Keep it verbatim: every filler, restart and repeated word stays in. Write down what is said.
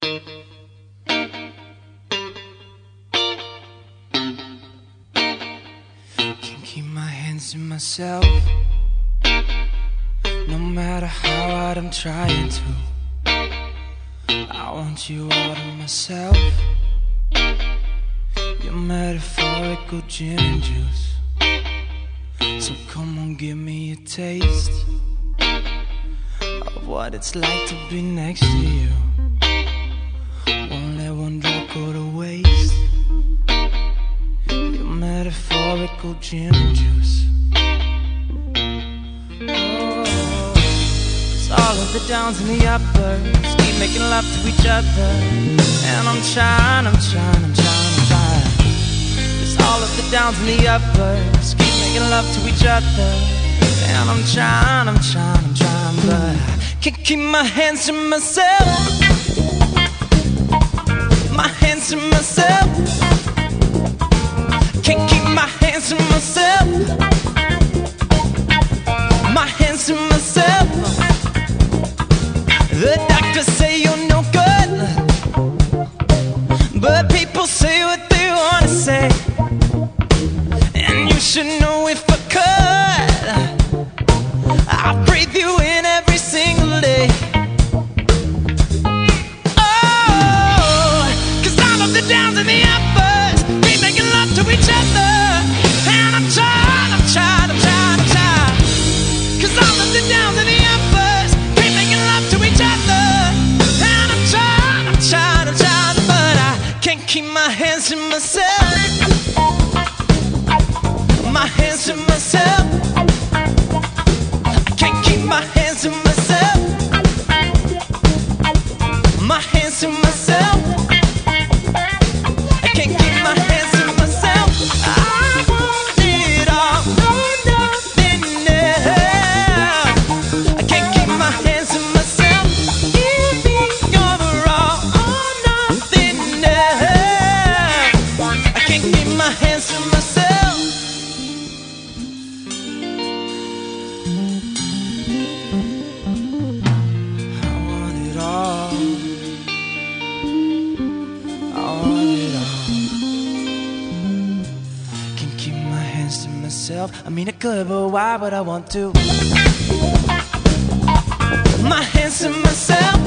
Can't keep my hands to myself, no matter how hard I'm trying to. I want you all to myself, your metaphorical gin and juice. So come on, give me a taste of what it's like to be next to you. Won't let one drop go to waste, your metaphorical gin and juice. Oh, 'cause all of the downs and the uppers keep making love to each other, and I'm trying, I'm trying, I'm trying, I'm trying. 'Cause all of the downs and the uppers keep making love to each other, and I'm trying, I'm trying, I'm trying, but I can't keep my hands to myself, my hands to myself. Can't keep my hands to myself, my hands to myself. The doctors say you're no good, but people say what they wanna say, and you should know if I could, I'd breathe you in every single day. Oh, 'cause all of the downs and the uppers keep making love to each other, and I'm trying, I'm trying, I'm trying, I'm trying. 'Cause all of the downs and the uppers keep making love to each other, and I'm trying, I'm trying, I'm trying, but I can't keep my hands to myself, my hands to myself. I can't keep my hands to myself, my hands to myself. I can't keep my hands to myself. I want it all, no nothing else. I can't keep my hands to myself. Give me your all or nothing else. I can't keep my hands to myself. I want it all, I want it all. Can't keep my hands to myself. I mean I could, but why would I want to? My hands to myself.